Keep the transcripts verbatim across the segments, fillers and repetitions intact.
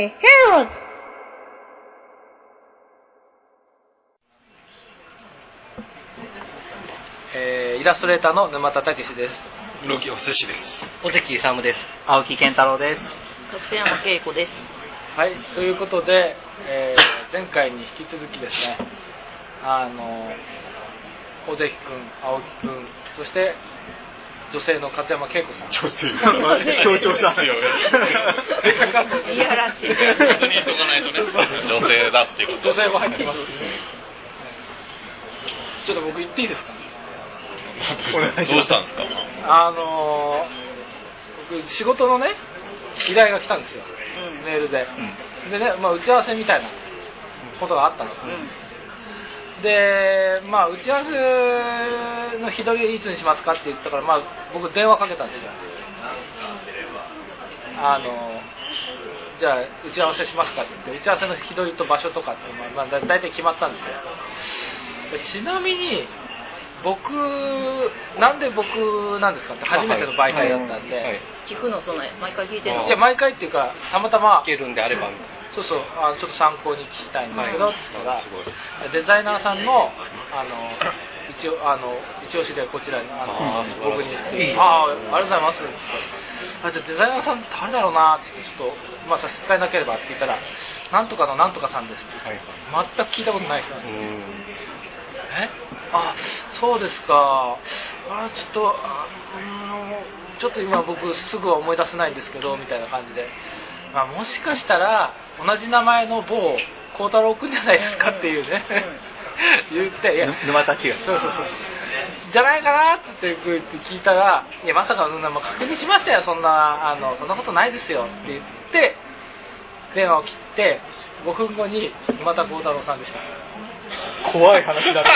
ー、Heroes。 えー、イラストレーターの沼田武史です。 室木お寿司です。 尾関勇です。 青木健太郎です。 勝山恵子です。 はい、ということで、えー、前回に引き続きですね、あの尾関くん、青木くん、そして女性の勝山恵子さん。 女性強調したのよ。 いやらしい。 確認しとかないとね。女性だっていうこと。 女性も入ってます、ね。ちょっと僕言っていいですか。 どうしたんですか。 あのー、僕仕事のね依頼が来たんですよ、うん、メールで、うん、でね、まあ、打ち合わせみたいなことがあったんですよ、うん、で、まあ、打ち合わせの日取りいつにしますかって言ったから、まあ、僕電話かけたんですよ。あのー、じゃあ打ち合わせしますかって言って、打ち合わせの日取りと場所とかって、まあまあ、だいたい決まったんですよ。ちなみに僕、なんで僕なんですかって初めての媒体だったんで、はいはいはい、 聞くのそんな毎回聞いてるの？ いや毎回っていうかたまたま聞けるんであれば、 そうそう、あのちょっと参考に聞きたいんですけど、はい、って言ったらデザイナーさんのあの一応あの一押しでこちらにあの僕に言って、ああありがとうございますって言って、あじゃあデザイナーさん誰だろうなって言ってちょっとまあ差し支えなければって聞いたらなんとかのなんとかさんですって言って、はい、全く聞いたことない人なんですよ。えあそうですか。あちょっとあちょっと今僕すぐは思い出せないんですけどみたいな感じで、まあ、もしかしたら同じ名前の某幸太郎くんじゃないですかっていうね言っていや沼田違うそうそうそうじゃないかなって聞いたらいやまさかそんなもう確認しましたよそんなあのそんなことないですよって言って電話を切ってごふんごに沼田幸太郎さんでした。 怖い話だった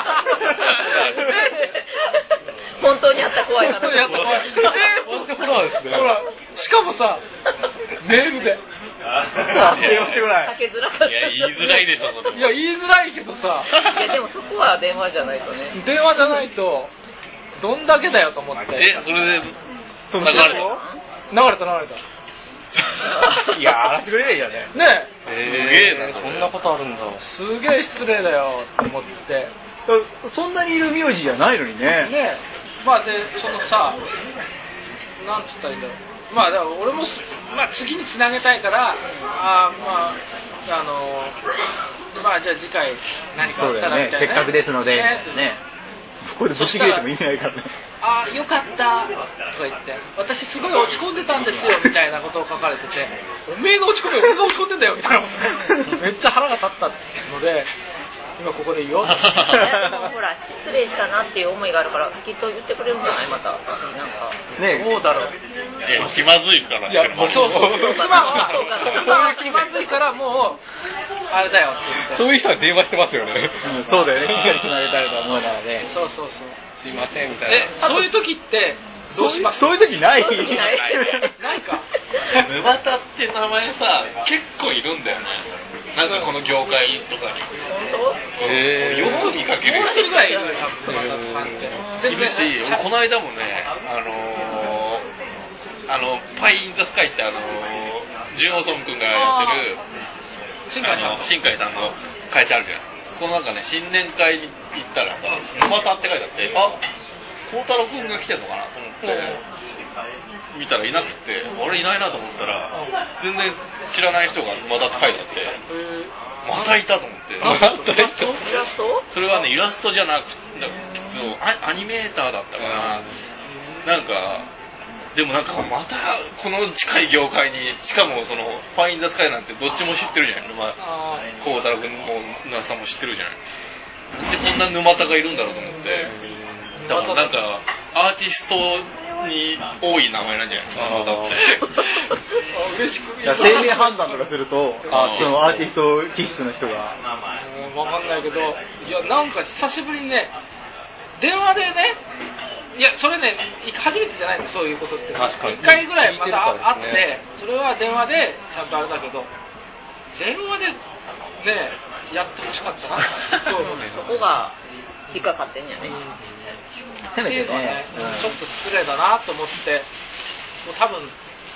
本当にあった怖い話。 本当にあった怖い。 えー、ホラーですね。 ほら、しかもさ、メールで。 かけづらかった。 いや言いづらいでしょそれ。 いや言いづらいけどさ。 いやでもそこは電話じゃないとね。 電話じゃないとどんだけだよと思って。 え、それで流れた。 流れた流れた。 いやー、話してくれないじゃんね。 ねえ、すげえな、 そんなことあるんだ。 すげえ失礼だよと思って。 そんなにいる名字じゃないのにね。 ねまあでそのさ、なんつったらいいんだろう。まあだから俺もまあ次につなげたいから、あまああのまあじゃあ次回何かあったらみたいな、ね。 せっかくですので。ね。ねここでぶち切れても意味ないからね。 あよかったとか言って私すごい落ち込んでたんですよみたいなことを書かれてておめえが落ち込め俺が落ち込んでんだよみたいなめっちゃ腹が立ったので今ここで言おうとでもほら失礼したなっていう思いがあるからきっと言ってくれるんじゃないまたなんかねどうだろういや気まずいからいやそうそう妻は妻は気まずいからもうあれだよって言ってそういう人は電話してますよね、 うん、そうだよねしっかりつなげたいと思うならねそうそうそうすいませんみたいな。 えそういう時ってどうします？ そういう時ないないないか沼田って名前さ結構いるんだよね。なんかこの業界とかに本当？ へーよく見かけるもう一人ぐらいいるよ沼田さんっているしこの間もねあのー、あのパイインザスカイってあのー、ジュンオソン君がやってる新海さん新海さんの会社あるじゃん。このなんかね新年会に行ったらさ沼田って書いてあってあ孝太郎君が来てんのかなと思って見たらいなくてあれいないなと思ったら全然知らない人が沼田って書いてあってまたいたと思ってイラスト？ それはねイラストじゃなくてアニメーターだったかな。なんかでもなんかまたこの近い業界にしかもそのファインダースカイなんてどっちも知ってるじゃない。沼孝太郎君も沼田さんも知ってるじゃない。なんでこんな沼田がいるんだろうと思ってだからなんかアーティストに多い名前なんじゃないですか沼田って嬉しく生命判断とかするとあそのアーティスト気質の人が分かんないけどいやなんか久しぶりにね電話でねいやそれね初めてじゃないんですそういうことっていっかいぐらいまたあって、ね、それは電話でちゃんとあれだけど電話でねやってほしかったなって思うねそこが引っかかってんじゃね、うん、 せめてね、 ねうん、ちょっと失礼だなと思ってもう多分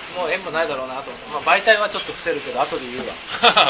もう縁もないだろうなと思って、まあ、媒体はちょっと伏せるけど後で言うわ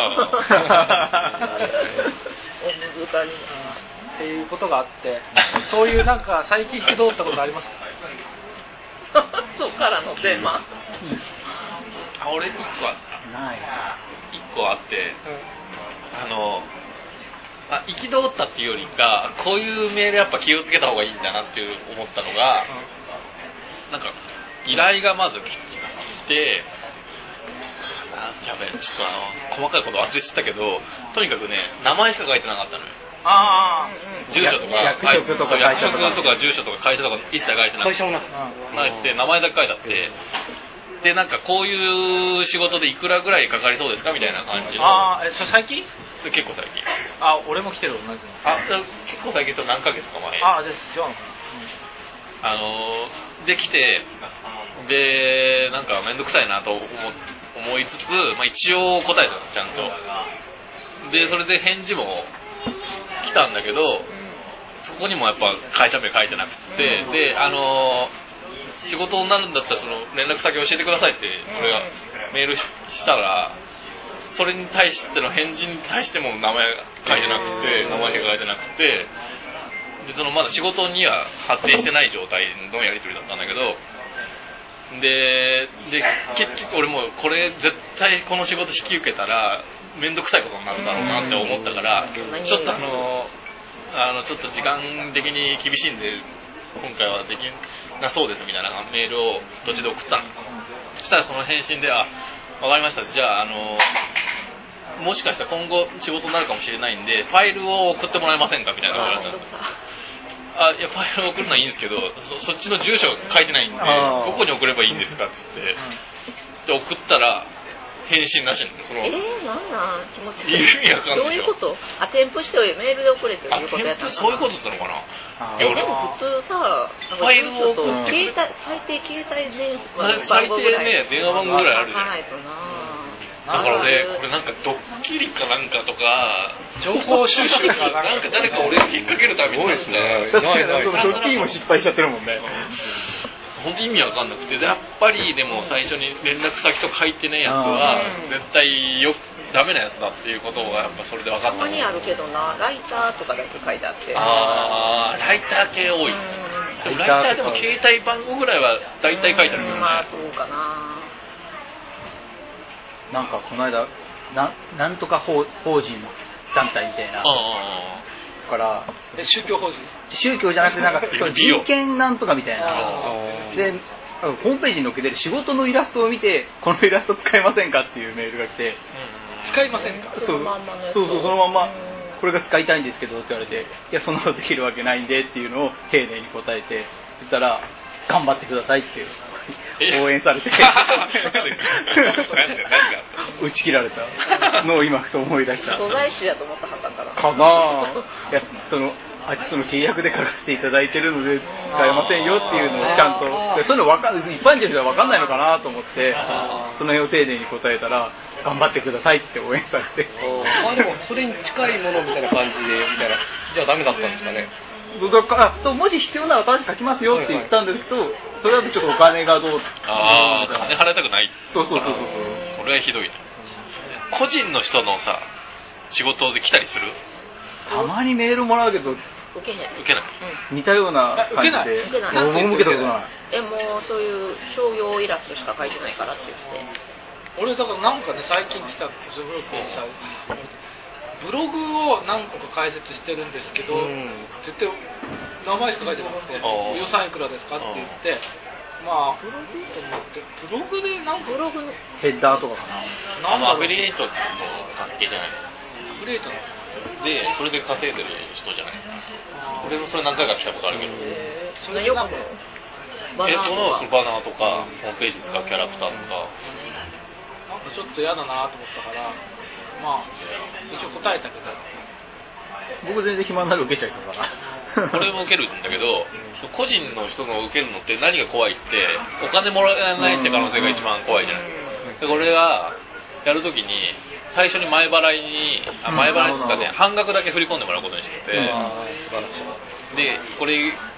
お難しいっていうことがあって、そういうなんか最近憤ったことありますか？ そうからのテーマ、 あ、俺いっこあったないいっこあって、うん、あのあ憤ったっていうよりか、こういうメールやっぱ気をつけた方がいいんだなっていう思ったのが、うん、なんか依頼がまず来て、あ、やべえ、ちょっとあの細かいこと忘れちゃったけど、とにかくね、名前しか書いてなかったのよ。 ああ、 住所とか役職とか会社とか、 役職とか住所とか会社とか一切書いてなくて、ないって名前だけ書いてあって、でなんかこういう仕事でいくらぐらいかかりそうですかみたいな感じの。 ああ、え、それ最近？ 結構最近。 あ、俺も来てる同じの。 あ、結構最近と何ヶ月か前。 あ、じゃあ違うのかな。 あのできて、でなんか面倒くさいなと思思いつつ、まあ、一応答えたのちゃんと。でそれで返事も来たんだけど、そこにもやっぱ会社名書いてなくて、であの仕事になるんだったらその連絡先教えてくださいって俺がメールしたら、それに対しての返事に対しても名前書いてなくて、名前しか書いてなくて、でそのまだ仕事には発展してない状態のやり取りだったんだけど、でで結局俺もこれ絶対この仕事引き受けたら面倒くさいことになるだろうなって思ったから、ちょっとあのあのちょっと時間的に厳しいんで今回はできなそうですみたいなメールを途中で送ったの。そしたらその返信で、あ、わかりました、じゃああのもしかしたら今後仕事になるかもしれないんでファイルを送ってもらえませんかみたいなこと言われたの。あ、いやファイルを送るのはいいんですけど、 そ, そっちの住所書いてないんでどこに送ればいいんですかって言って、で送ったら返信なしに、そのえー、なんなん気持ち悪い。 意味わかんないでしょ。 どういうこと？あ、添付してメールで送れっていうことやったのかな。 そういうことだったのかな。 え、でも普通さ、 ファイルを送って携帯、最低携帯電話最低ね、電話番号ぐらいあるじゃん。 ないとな。 だからね、これなんかドッキリかなんかとか情報収集かなんか誰か俺を引っ掛けるために多いですね。確かにそのドッキリも失敗しちゃってるもんね。 本当に意味わかんなくて、やっぱりでも最初に連絡先とか書いてないやつは絶対よダメなやつだっていうことがやっぱそれで分かった。 たまにあるけどな、ライターとかだけ書いてあって。 ああ、ライター系多い。でもライターでも携帯番号ぐらいは大体書いてあるけどね。 まあそうかな。 なんかこの間 な, なんとか 法, 法人団体みたいな。 あから、 宗教法人宗教じゃなくてなんかその人権なんとかみたいなで、ホームページに載っけてる仕事のイラストを見て、このイラスト使えませんかっていうメールが来て、 使いませんか、 そうそうそう、そのまんまこれが使いたいんですけどって言われて、いやそんなことできるわけないんでっていうのを丁寧に答えて言ったら、頑張ってくださいって応援されて打ち切られたのを今ふと思い出した。 素材師だと思ったはったからかな。いやそのあっちとの契約で書かせていただいてるので使えませんよっていうのをちゃんと、そういうの分か一般人では分かんないのかなと思って、その辺を丁寧に答えたら、頑張ってくださいって応援されて。 あ、でもそれに近いものみたいな感じでみたいな、じゃあダメだったんですかね。 あそうもし必要なら私書きますよって言ったんですけど、はいはい、それだとちょっとお金がどう、 ああ、金払いたくない。 そうそうそうそう。 それはひどいね。個人の人のさ仕事で来たりする？ たまにメールもらうけど受けない。 受けない。 うん、 似たような感じで。 受けない。 僕も受けたことない。 え、もうそういう商業イラストしか描いてないからって言って。 俺だからなんかね、最近来たズブロックにさ、ブログを何個か解説してるんですけど、うん、絶対名前しか書いてなくて、予算いくらですかって言って、まあブログと思ってブログでなんかブログのヘッダーとかかな。 なんだアフィリエイトの関係じゃない。 アフィリエイトのでそれで稼いでる人じゃない。俺もそれ何回か来たことあるけど。 えー、それよくえそのそのバナーとかホームページに使うキャラクターとか、 なんかちょっと嫌だなと思ったから、まあ一応答えたけど、 僕全然暇になる受けちゃいそうだな。 これも受けるんだけど、個人の人の受けるのって何が怖いって、お金もらえないって可能性が一番怖いじゃない。でこれがやるときに最初に前払いに、あ前払いっていうかね、半額だけ振り込んでもらうことにしてて、でこれ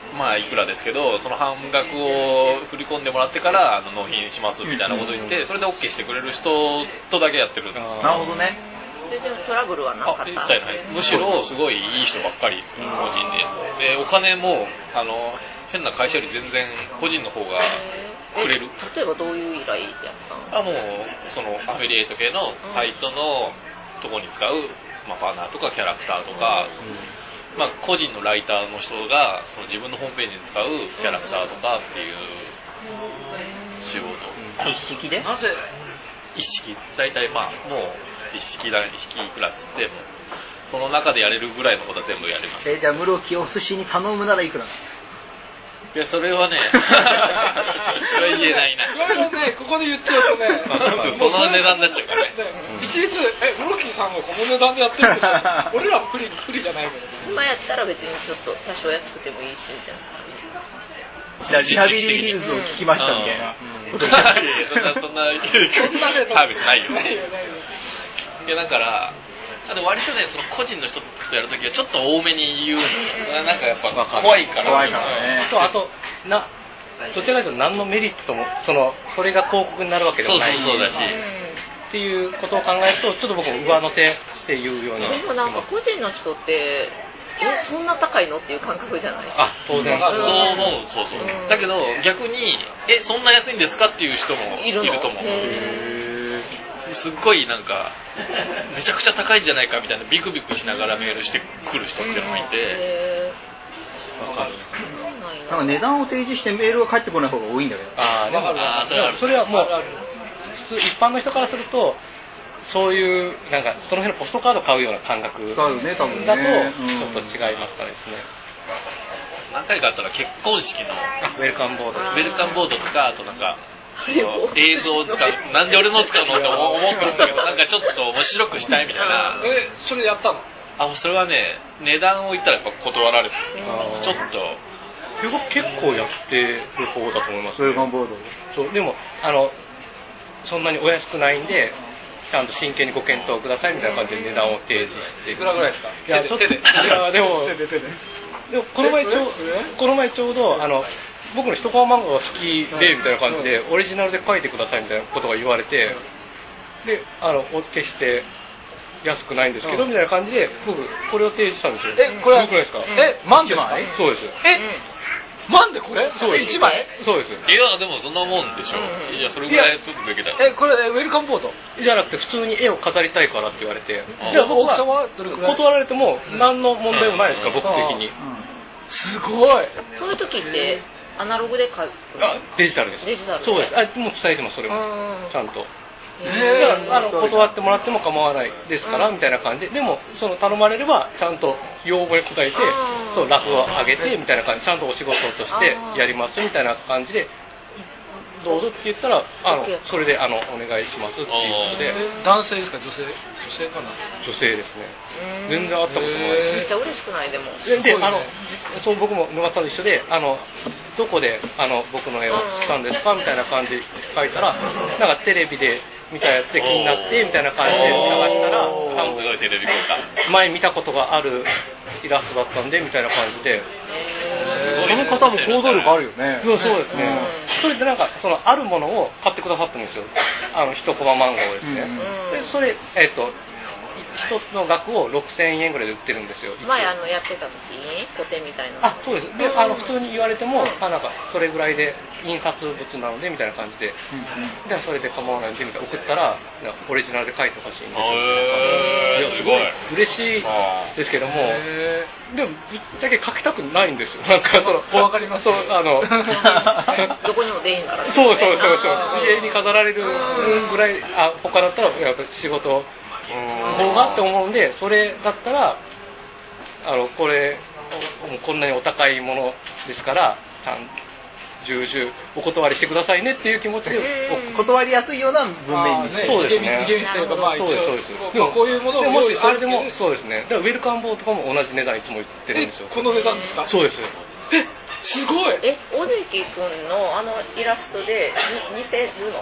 まあいくらですけど、その半額を振り込んでもらってからあの納品しますみたいなこと言って、それで OK してくれる人とだけやってるんです。 なるほどね。 ででもトラブルはなかった。 あ、一切ない。むしろすごいいい人ばっかりです、個人で。でお金もあの変な会社より全然個人の方がくれる。 例えばどういう依頼やったの？ あ、もうそのアフィリエイト系のサイトのとこに使う、まあ、バナーとかキャラクターとか、うん、まあ、個人のライターの人がその自分のホームページに使うキャラクターとかっていう仕事。 一式で？ なぜ一式？大体まあもう一式だ、一式いくらっつってもその中でやれるぐらいのことは全部やります。 えー、じゃあ室木お寿司に頼むならいくらなの？ いや、それはね、それは言えないな。 それはね、ここで言っちゃうとね、 その値段になっちゃうからね。 一律、え、室木さんがこの値段でやってるんですよ。俺らは不利、不利じゃないけど。 今やったら別にちょっと多少安くてもいいしみたいな。 じゃあリハビリヒルズを聞きましたみたいな。 そんな、そんなサービスないよ。いや、だから、でも割とね、その個人の人とやるときはちょっと多めに言うんですよ。なんかやっぱ怖いから。 怖いからね。 とあとなどちらかというと何のメリットもそのそれが広告になるわけでもないし、 そうそうそうだし、 っていうことを考えるとちょっと僕も上乗せして言うように。 でもなんか個人の人ってえそんな高いのっていう感覚じゃない？ あ、当然。 そう思う、そうそう。うん、だけど逆にえそんな安いんですかっていう人もいると思う。すっごいなんかめちゃくちゃ高いんじゃないかみたいなビクビクしながらメールしてくる人っていうのもいて、 わかる。なんか値段を提示してメールが返ってこない方が多いんだけど。 ああ、でもあそれはそれはもう普通一般の人からするとそういうなんかその辺のポストカード買うような感覚だとちょっと違いますからですね。 何回かあったら結婚式のウェルカムボード、 ウェルカムボードとかあとなんか。映像を使うなんで俺の使うのって思ってるんだけどなんかちょっと面白くしたいみたいな。 えそれやったの？ あそれはね値段を言ったらやっぱ断られてちょっと結構やってる方だと思います、 ね、ウェルカムボードそうでもあのそんなにお安くないんでちゃんと真剣にご検討くださいみたいな感じで値段を提示していくらぐらいですか？ いやちょっといやでもでもこの前ちょこの前ちょうどあの僕の一コマ漫画が好きでみたいな感じでオリジナルで書いてくださいみたいなことが言われてであの決して安くないんですけどみたいな感じで僕これを提示したんですよ。 えこれよくないですか？ え万ですか？ そうです。 え万でこれ？そうです。いちまい？ そうです。いやでもそんなもんでしょ。いやそれぐらい取るべきだ。 えこれウェルカムボードじゃなくて普通に絵を飾りたいからって言われてじゃあ僕は断られても何の問題もないですから僕的に。 すごい。 そういう時ってアナログで書く？ あ、デジタルです。 デジタル。 そうです。あ、もう伝えてますそれもちゃんと。 だからあの断ってもらっても構わないですからみたいな感じで、でもその頼まれればちゃんと要望に応えて、そうラフを上げてみたいな感じ、ちゃんとお仕事としてやりますみたいな感じで。どうぞって言ったらあのそれであのお願いしますっていうことで。 男性ですか女性？女性かな？ 女性ですね。全然会ったことない。 めっちゃ嬉しくないでも。 であのそう僕も沼さんと一緒であのどこであの僕の絵をしたんですかみたいな感じで書いたらなんかテレビで見たやつで気になってみたいな感じで探したらあすごいテレビ前見たことがあるイラストだったんでみたいな感じで。 その方も行動力あるよね。 そうですね。それでなんかそのあるものを買ってくださったんですよ。あの一コマ漫画をですね。でそれえっと一つの額をろくせんえんぐらいで売ってるんですよ。 前あのやってた時に個展みたいな。 あそうです。であの普通に言われてもあなんかそれぐらいで印刷物なのでみたいな感じで、でそれで構わないんでみたいな送ったらオリジナルで書いてほしいんですよ。いやすごい嬉しいですけども。でもぶっちゃけ書きたくないんですよ。なんかそのわかります。 そうあのどこにも出へんから、ね。 そうそうそうそう。家に飾られるぐらいあ他だったらやっぱ仕事方がって思うんでそれだったらあのこれこんなにお高いものですからちゃん重々お断りしてくださいねっていう気持ちで断りやすいような文面にして、 そうですね。 厳密というかまあ一応そうですそうです。 でもこういうものを用意あれでもそうですね。だからウェルカムボードとかも同じ値段いつも言ってるんですよ。 この値段ですか？ そうです。 えすごい。 え尾関君のあのイラストで似てるの？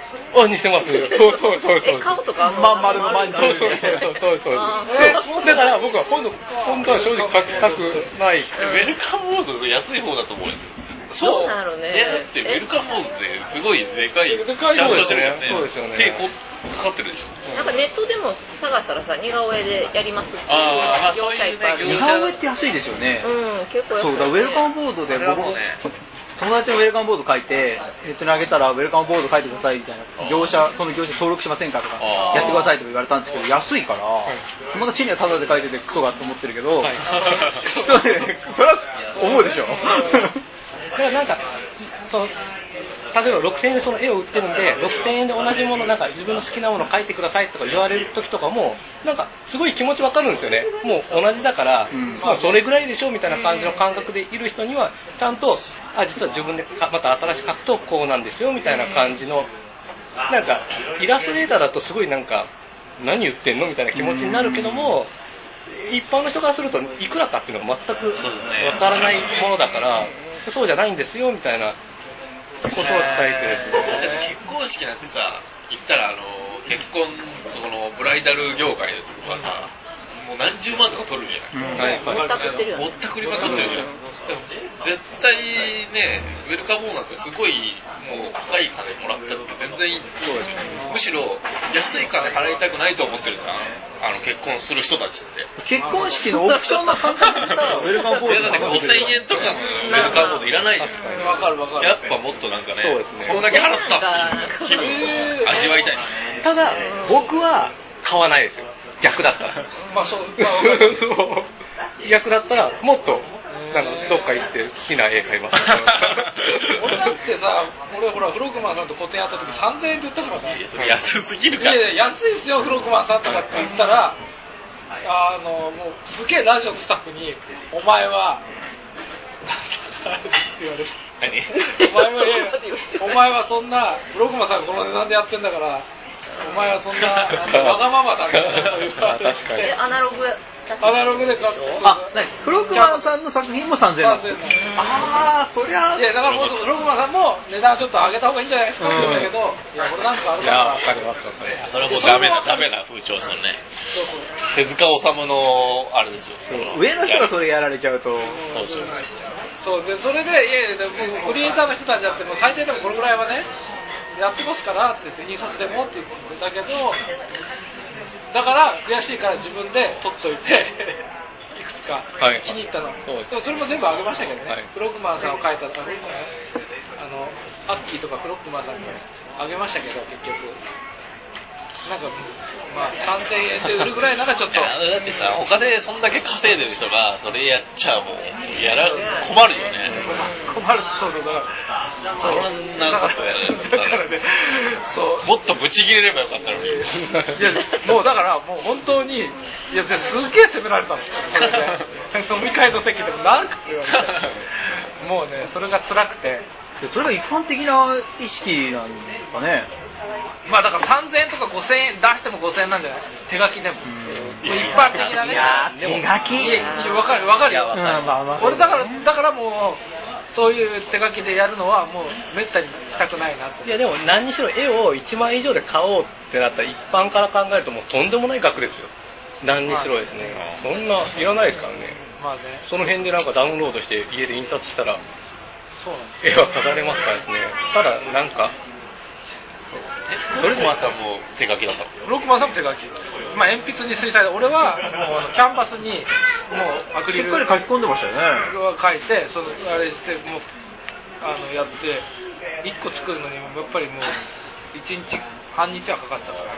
あ、似てます。そうそうそうそう。 え、顔とかまん丸のまんじゅう。 そうそうそうそうそう。 あでだから僕は今度本当は正直書きたくない。 ウェルカムボード安い方だと思うよ。 そうなのね。 え、だってウェルカムボードってすごいでかい。 でかいちゃんとそうですねしてるよね。 そうですよね手こかかってるでしょ。 なんかネットでも探したらさ、似顔絵でやりますっていうあー業者いっぱいある。 そういうね似顔絵って安いですよね。 うん、結構やそうだ、ウェルカムボードで僕も友達のウェルカムボード書いてネットにあげたらウェルカムボード書いてくださいみたいな、業者その業者登録しませんかとかあーやってくださいとか言われたんですけど、安いから友達にはタダで書いててクソがと思ってるけど、 はいそうね、それは思うでしょ。 だからなんかその例えばろくせんえんでその絵を売ってるんでろくせんえんで同じものなんか自分の好きなものを描いてくださいとか言われる時とかもなんかすごい気持ちわかるんですよね。もう同じだから、 うんまあそれぐらいでしょみたいな感じの感覚でいる人にはちゃんとあ実は自分でかまた新しく描くとこうなんですよみたいな感じのなんかイラストレーターだとすごいなんか何言ってんのみたいな気持ちになるけども、一般の人からするといくらかっていうのが全くわからないものだからそうじゃないんですよみたいなことを伝えてですね。 だって結婚式なんてさ、言ったらあの結婚そのブライダル業界はさ、もう何十万とか取るじゃない。 はいぼったくってるよね。 ぼったくりまくってるじゃん。絶対ね、ウェルカムボーナスってすごいもう高い金もらっちゃって全然いいんですよ。むしろ安い金払いたくないと思ってるじゃん。あの結婚する人たちって。 結婚式のオプションの感覚でさ、ウェルカムボードいやだってごせんえんとかのウェルカムボードいらないですよ。 わかるわかる。 やっぱもっとなんかね、 そうですねこんだけ払ったっていう気分を味わいたい。 ただ僕は買わないですよ。逆だったら。 まあそう、まあわかる。 そう逆だったらもっとなんかどっか行って好きな絵買います。 俺だってさ、俺ほらフロッグマンさんと個展やった時さんぜんえんって言ったからね。 それ安すぎるいから。 やいや安いですよフロッグマンさんとかって言ったら、あのもうすげえラジオのスタッフにお前はって言われる。 何？ お前は、いやいやお前はそんなフロッグマンさんがこの値段でやってんだから、お前はそんなあのわがままだみたいなこと言われて。 確かにえ、アナログアナログで買ってあ、なにフロッグマンさんの作品もさんぜんえんなの。 さんぜんえんあー、そりゃいやだからもうフロッグマンさんも値段ちょっと上げた方がいいんじゃないですかって言うんだけど、いやこれなんかあるいやからわかりますわかります。 それはもうダメなダメな風潮ですよね。 そうそう手塚治虫のあれですよ。 上の人がそれやられちゃうと。 そうそう。 そうでそれでいやいやでもクリエイターの人たちだってもう最低でもこれぐらいはねやってますからって言って印刷でもって言ってたけど、だから悔しいから自分で取っといていくつかはい気に入ったの、 そうですそうそれも全部あげましたけどね、 はいフロッグマンさんを書いたあのアッキーとかフロッグマンさんにあげましたけど結局なんかまあさんぜんえんで売るぐらいならちょっといやだってさ、他でそんだけ稼いでる人がそれやっちゃもうやら困るよね。 困るそうそうだからそんなことやるだからねそうもっとブチ切れればよかったのに。 いやもうだからもう本当にいやすげえ責められたんですよそれで飲み会の席でもなんかって言われてもうねそれが辛くてそれが一般的な意識なんかね。 まあだからさんぜんえんとかごせんえん出してもごせんえんなんじゃない手書きでも一般的なねいやー手書きいやいやわかるわかるようんまあまあ俺だからだからもうそういう手書きでやるのはもうめったにしたくないなっていやでも何にしろ絵をいちまんえん以上で買おうってなったら一般から考えるともうとんでもない額ですよ。何にしろですね。そんないらないですからね。 まあねその辺でなんかダウンロードして家で印刷したらそうなんです絵は飾れますからですね。ただなんかそれでまさもう手書きだったの。 フロックマンさんも手書き、まあ、鉛筆に水彩で俺はもうキャンバスにもうアクリルしっかり書き込んでましたよね。 書いてそのあれしてもうあのやっていっこ作るのにやっぱりもういちにち半日はかかってたから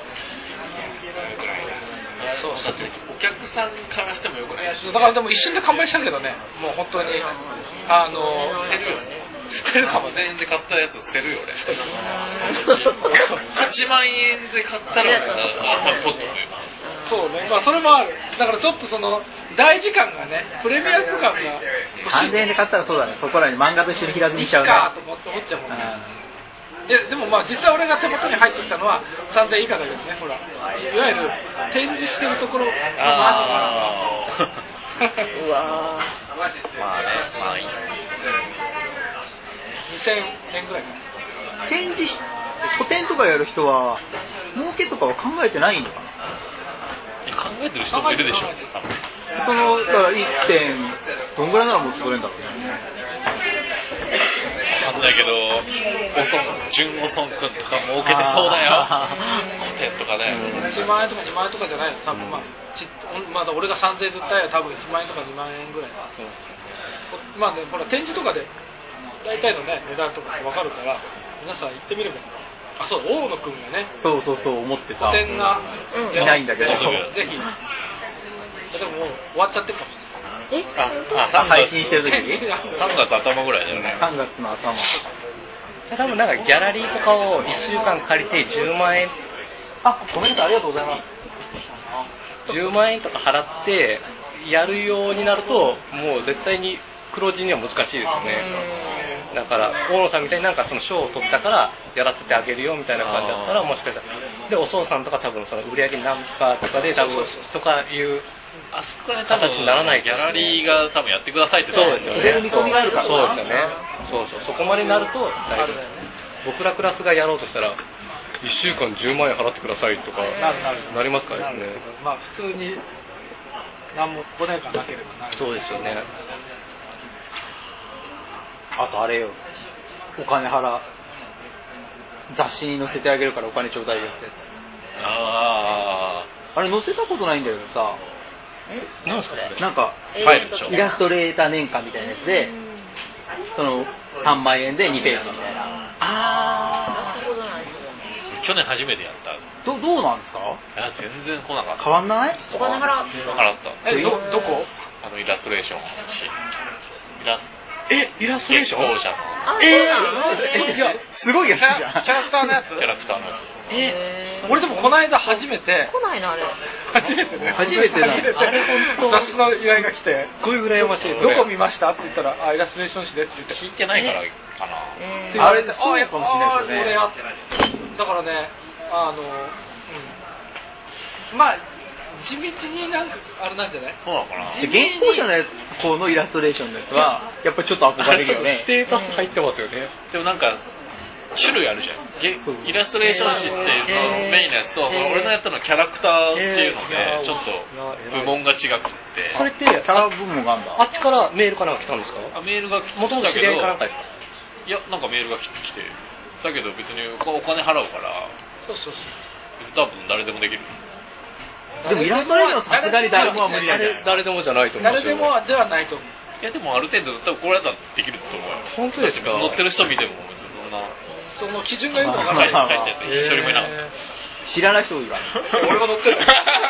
そうだってお客さんからしてもよくない。 だからでも一瞬で完売したけどねもう本当にあの捨てるかもね。 ごせんえんで買ったやつ捨てるよ俺。はちまんえんで買ったら俺あ多分取っとくよ。 そうね、まあそれもある。だからちょっとその大時間がね、プレミアム感が欲しい。 さんぜんえんで買ったらそうだね。そこらに漫画と一緒に平積みしちゃうね。 いいかと思って思っちゃうもんね。いやでもまあ実際俺が手元に入ってきたのはさんぜんえん以下だけどね。ほら、いわゆる展示してるところのあうわーまあね、まあいい。 にせんえんぐらいかな。 展示し個展とかやる人は儲けとかは考えてないのかな。 考えてる人もいるでしょ。 そのだからいってんどんぐらいならもっと取れるんだろうね。 わかんないけど、おそん、純おそんくんとか儲けてそうだよ。個展とかね。 いちまん円とかにまん円とかじゃないの多分、まあちまだ俺がさんぜんえんで売ったら多分いちまん円とかにまん円ぐらい。まあね、ほら展示とかで大体のね値段とか分かるから皆さん行ってみれば。あ、そう大野くんがね。 そうそうそう思ってさ。 個展がいないんだけど。 ぜひ。でももう終わっちゃってるかもしれない。 えあ、配信してる時にさんがつ頭ぐらいだよね。 さんがつの頭。 多分なんかギャラリーとかをいっしゅうかん借りてじゅうまん円、 あ、ごめんなさい、ありがとうございます。 じゅうまん円とか払ってやるようになるともう絶対に黒字には難しいですよね。だから大野さんみたいになんかその賞を取ったからやらせてあげるよみたいな感じだったらもしかしたらでお父さんとか多分その売り上げナンバーとかで多分とかいうあそこら辺多分形にならないギャラリーが多分やってくださいってそうですよね。 売れる見込みがあるから。 そうですよね。そうそうそこまでになると大丈夫。僕らクラスがやろうとしたらいっしゅうかんじゅうまん円払ってくださいとかなるなるなりますからね。 まあ普通に何もごねんかんなければなる。 そうですよね。 あとあれよ、お金払雑誌に載せてあげるからお金ちょうだいよってやつ。 ああれ載せたことないんだけどさ、 えなんすかそれなんかえーファイルでしょイラストレーター年間みたいなやつで、そのさんまん円でにページみたいな。 ああ、そういうことなんですね。 あ、去年初めてやった。 どどうなんですか？ いや全然来なかった。 変わんない？ お金払う。 払った。 え、どどこ？ あのイラストレーションし、イラスえイラストレーション？ 月光社のあ、 えそうなのー、いやすごいやつじゃん。 キャラクターのやつ？ キャラクターのやつ。 え俺でもこの間初めて来ないなあれ。 初めてね初めてなの初めてあれ本当雑誌の依頼が来てすごい羨ましいですどね。 こ見ましたって言ったらあイラストレーション誌でって言って聞いてないからかな。 えって言われて、 あれそうかもしれないですよねあー俺やだからね、あの、うん、まあ地道になんかあれなんじゃない？ そうなのかな。 原稿者のやつ方のイラストレーションのやつはやっぱりちょっと憧れるよねス。テータス入ってますよね。 でもなんか種類あるじゃん。ゲイラストレーション誌っていうそのメインのやつと、その俺のやったのキャラクターっていうのでちょっと部門が違くって。 それってキャラ部門があるんだ。 あっちからメールかなんか来たんですか？ あメールが来もともと知りたけど、 合いかなんかですか？ いやなんかメールが来てきて、だけど別にお金払うからそうそうそう。 別に多分誰でもできる。 でもイラストレーションさすがに誰もは無理なんじゃない？ 誰でもじゃないと思う。 誰でもじゃないと思う。 いやでもある程度多分これだったらできると思うよ。 本当ですか？ 乗ってる人見ても別にそんなその基準がよくわからない。 大した大したやつ一人もいなかった。 知らない人多いから。 俺が乗ってる。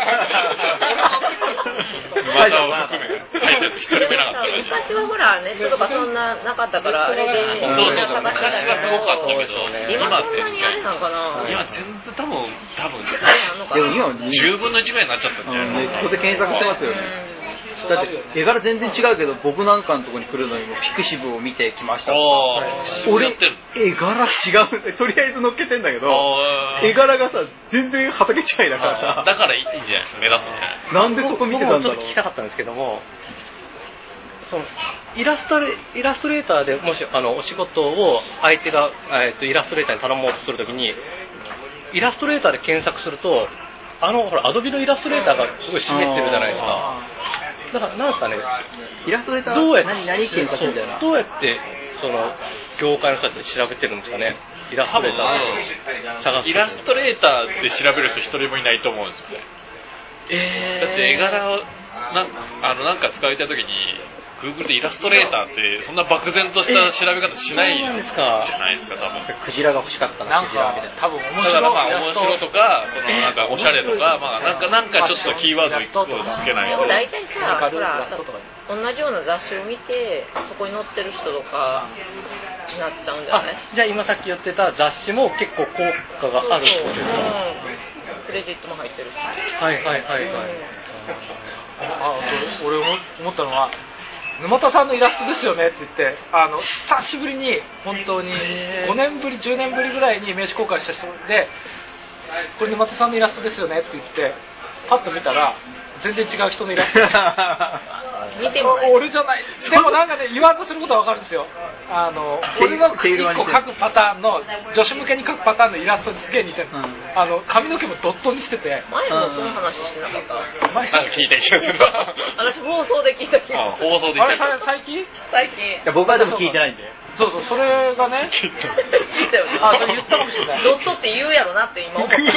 噂を含め大したやつ一人もいなかった。 昔はほらネットとかそんななかったからあれでそうそうそう昔はすごかったけど、 今今そんなにあれなんかな。 今全然多分多分でも今じゅうぶんのいちぐらいになっちゃったんじゃないの？ ネットで検索してますよね。だって絵柄全然違うけど僕なんかのところに来るのにもピクシブを見てきましたとか。俺絵柄違う。とりあえず乗っけてんだけど絵柄がさ全然畑違いだからさ。 だからいいんじゃないですか目立つんじゃない？ なんでそこ見てたんだろう。 僕もちょっと聞きたかったんですけども、そのイラストレイラストレーターでもしあのお仕事を相手が、えー、とイラストレーターに頼もうとするときにイラストレーターで検索するとあのほらアドビのイラストレーターがすごい湿ってるじゃないですか。だからなんですかね、 イラストレーターどうやって何何検索みたいな。 どうやってその業界の人たちで調べてるんですかね。イラストレーターで探す。 イラストレーターで調べる人一人もいないと思うんですよね。 えー、 だって絵柄をなんあのなんか使いたいときに Google でイラストレーターってそんな漠然とした調べ方しないじゃないですか多分。 クジラが欲しかったな。 なんクジラみたいな。 か多分面だからまあ面白いイラスト白とかそのなんかおしゃれとかまあなんかなんかちょっとキーワード一個つけないと。 でも大体さ、ほら同じような雑誌を見てそこに載ってる人とかになっちゃうんじゃあない？ じゃあ今さっき言ってた雑誌も結構効果があるってことですか？ うん、クレジットも入ってるし。 はいはいはいはい。 あ俺思ったのは沼田さんのイラストですよねって言ってあの久しぶりに本当にごねんぶりじゅうねんぶりぐらいに名刺交換した人でこれ沼田さんのイラストですよねって言ってパッと見たら全然違う人のイラスト見てもない俺じゃないでもなんかね言わんとすることは分かるんですよあの俺のいっこ描くパターンの女子向けに描くパターンのイラストにすげえ似てる、うん、あの髪の毛もドットにしてて前もその話してなかった前なんか聞いた気がする私放送で聞いた気がする放送で聞いたあれ最近最近いや僕はでも聞いてないんでそうそうそれがね聞いたよねあそれ言ったかもしれないドットって言うやろなって今思ったじ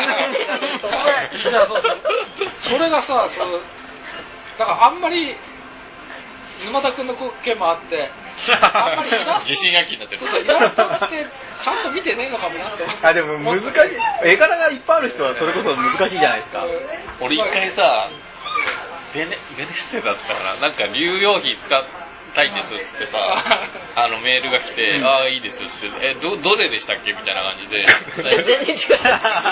ゃあそうそうそれがさそうだからあんまり沼田君の件もあってあんまりイラスト疑心暗鬼になってるそうそうイラストってちゃんと見てねえのかもなって思ってあでも難しい絵柄がいっぱいある人はそれこそ難しいじゃないですか俺一回さベネベネッセだったかななんか流用費使ったいんですっつってさあのメールが来て、うん、ああいいですっつってえ ど, どれでしたっけみたいな感じで全然違う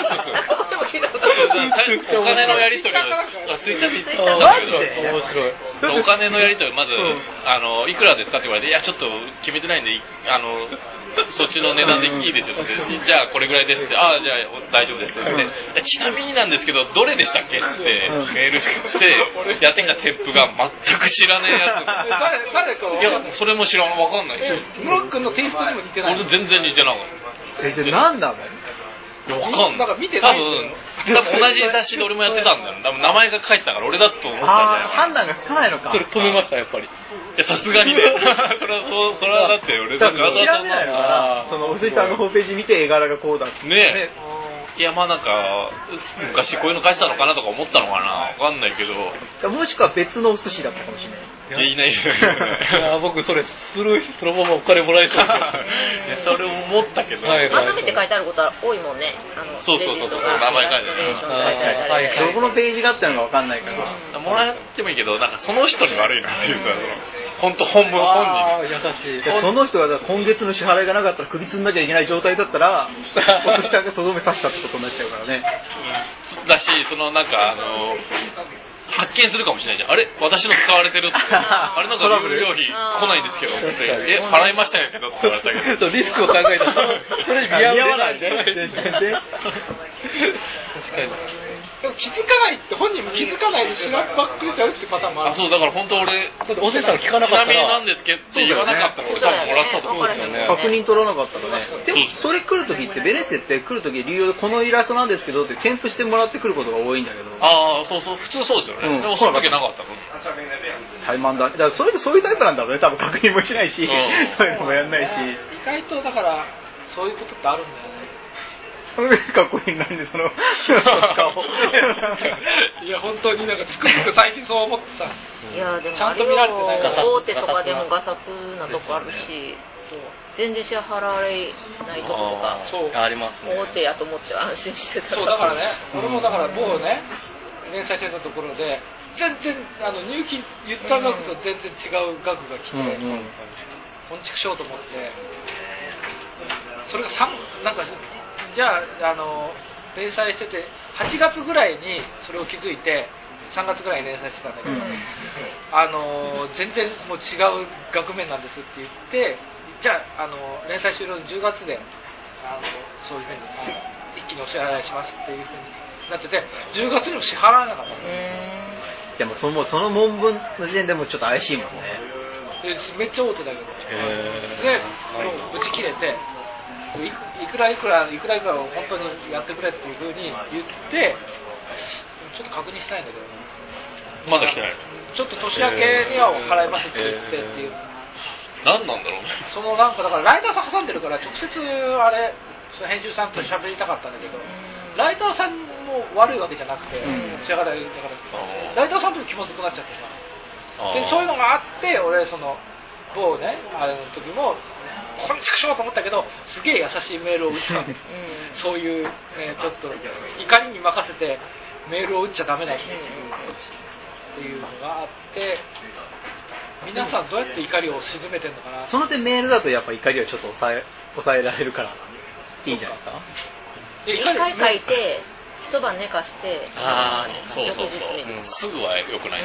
お金のやり取りをツイッターで言ってきたんだけど面白いお金のやり取りまず、うん、あのいくらですかって言われていやちょっと決めてないんであのそっちの値段でいいですよって、うん、じゃあこれぐらいですってああじゃあ大丈夫ですって、うん、ちなみになんですけどどれでしたっけってメールしてやってきたテップが全く知らねえやつ誰誰かいやそれも知らん分かんないしムロックのテイストにも似てない俺全然似てなかったえじゃあ何だろういや分かんないなんか見てない多分多分同じ雑誌で俺もやってたんだよ多分名前が書いてたから俺だと思ったんじゃない判断がつかないのかそれ止めましたやっぱりさすがにねそれはそうそれはだって俺だから知らないのかなそのおすしさんのホームページ見て絵柄がこうだってねえいやまあなんか昔こういうの返したのかなとか思ったのかな分かんないけどもしくは別のお寿司だったかもしれないいやいないいや僕それスルーしてそのままお金もらえそうでそれも思ったけど、 はいはい、改めて書いてあることは多いもんねあのそうそうそうそう名前書いてあるどこのページがあったのか分かんないから、 もらってもいいけどなんかその人に悪いなっていうさ本当本物本人優しいその人が今月の支払いがなかったら首つんなきゃいけない状態だったらお寿司さんがとどめ刺したってことになっちゃうからね、 うん、だしそのなんかあの発見するかもしれないじゃんあれ私の使われてるってあれなんか流量費来ないんですけどってえ払いましたけどって言われたけどリスクを考えたらそれに見合わないね全然確かにでも気づかないって本人も気づかないで知らんばっくれちゃうってパターンもあるあそうだから本当俺だっておせさん聞かなかったらちなみになんですけどって言わなかったら俺多分もらったと思うんですよね確認取らなかったらねでもそれ来るときってベネッセって来るとき理由でこのイラストなんですけどって添付してもらってくることが多いんだけどああそうそう普通そうですよね、うん、でもその時はなかったの怠慢だだからそれでそういうタイプなんだろうね多分確認もしないし、うん、そういうのもやんないし意外とだからそういうことってあるんだよねかっこいいなんでその顔いや本当になんかつくづく最近そう思ってさいやでもちゃんと見られてないから大手とかでもガサツなとこあるしそう全然支払われないとことかそうありますね大手やと思って安心してたそうだからね俺もだから某ね連載してたところで全然あの入金言った額と全然違う額が来て本畜しようと思ってそれがさんなんかじゃあ、あの連載しててはちがつぐらいにそれを気づいてさんがつぐらいに連載してたんだけど、うん、あの全然もう違う額面なんですって言ってじゃあ、あの連載終了のじゅうがつであのそういうふうにあの一気にお支払いしますっていうふうになっててじゅうがつにも支払わなかったのでもその、その文文の時点でもちょっと怪しいもんねめっちゃ大手だけどでもう打ち切れてい く, いくらいくらいくらいくらを本当にやってくれっていう風に言ってちょっと確認したいんだけどまだ来てないちょっと年明けには払いますって言ってっていう、 えー、何なんだろうねそのなんかだからライターさん挟んでるから直接あれその編集さんと喋りたかったんだけどライターさんも悪いわけじゃなくて支払いだからライターさんとも気まずくなっちゃってさでそういうのがあって俺その某ねあれの時もこんちくしょうと思ったけどすげえ優しいメールを打ったわけ、うん、そういう、ね、ちょっと怒りに任せてメールを打っちゃダメだっていうのがあって皆さんどうやって怒りを鎮めてるのかな。 その点メールだとやっぱ怒りをちょっと抑え、抑えられるからいいんじゃないですか。 一回書いて一晩寝かしてああそうそうそう、うん、すぐは良くない。